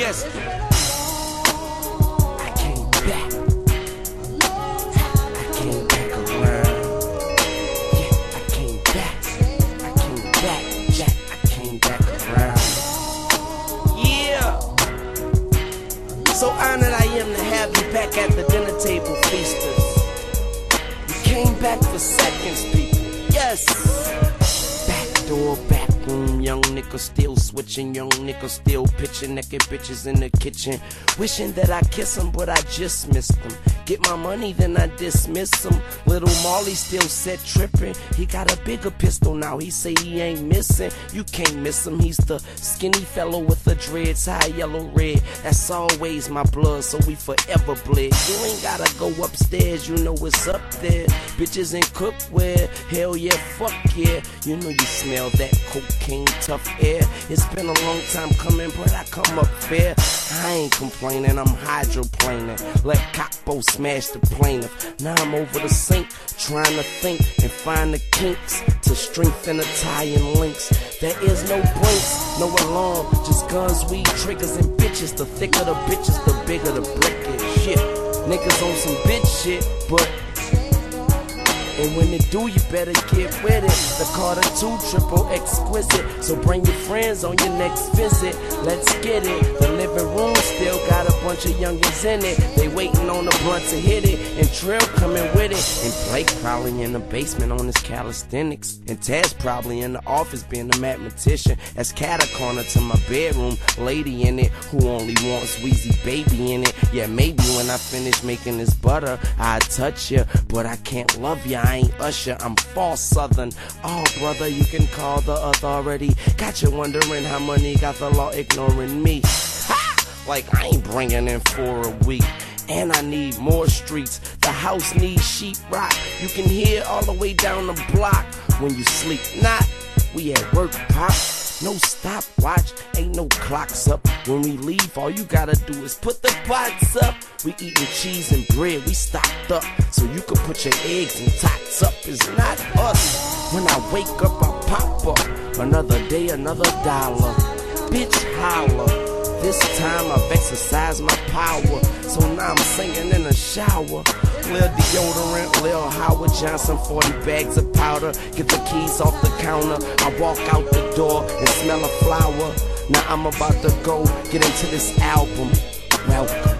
listen. I came back. I came back around. Yeah, I came back. I came back. Jack, I came back around. Yeah. So honored I am to have you back at the dinner table, feasters. You came back for seconds, people. Yes. Back door, back room, young nigga still switching, young nigga still pitching, naked bitches in the kitchen, wishing that I kiss them, but I just missed them. Get my money, then I dismiss them. Little Marley still set tripping. He got a bigger pistol now. He say he ain't missing. You can't miss him. He's the skinny fellow with the dreads, high yellow red. That's always my blood, so we forever bled. You ain't gotta go upstairs, you know it's up there. Bitches in cookware, hell yeah, fuck yeah. You know you smell that cocaine tough air. It's been a long time coming, but I come up fair. I ain't complaining, I'm hydroplaning. Let Capo smash the plaintiff. Now I'm over the sink, trying to think and find the kinks to strengthen the tie and links. There is no blinks, no alarm, just guns, weed, triggers, and bitches. The thicker the bitches, the bigger the brick is. Shit, niggas on some bitch shit, but and when it do, you better get with it. The Carter 2 triple exquisite. So bring your friends on your next visit. Let's get it. The living room still got a bunch of youngins in it. They waiting on the blunt to hit it. And Trill coming with it. And Blake probably in the basement on his calisthenics. And Taz probably in the office being a mathematician. As cat a corner to my bedroom. Lady in it who only wants Weezy Baby in it. Yeah, maybe when I finish making this butter, I'd touch you. But I can't love ya. I ain't Usher, I'm false Southern. Oh, brother, you can call the authority. Got you wondering how money got the law ignoring me. Ha! Like I ain't bringing in for a week. And I need more streets. The house needs sheetrock. You can hear all the way down the block when you sleep. Not, we at work, pop. No stopwatch, ain't no clocks up. When we leave, all you gotta do is put the pots up. We eating cheese and bread, we stocked up. So you can put your eggs and tots up. It's not us. When I wake up, I pop up. Another day, another dollar. Bitch, holla. This time I've exercised my power. So now I'm singing in the shower. Lil deodorant, Lil Howard Johnson, 40 bags of powder. Get the keys off the counter. I walk out the door and smell a flower. Now I'm about to go get into this album. Welcome.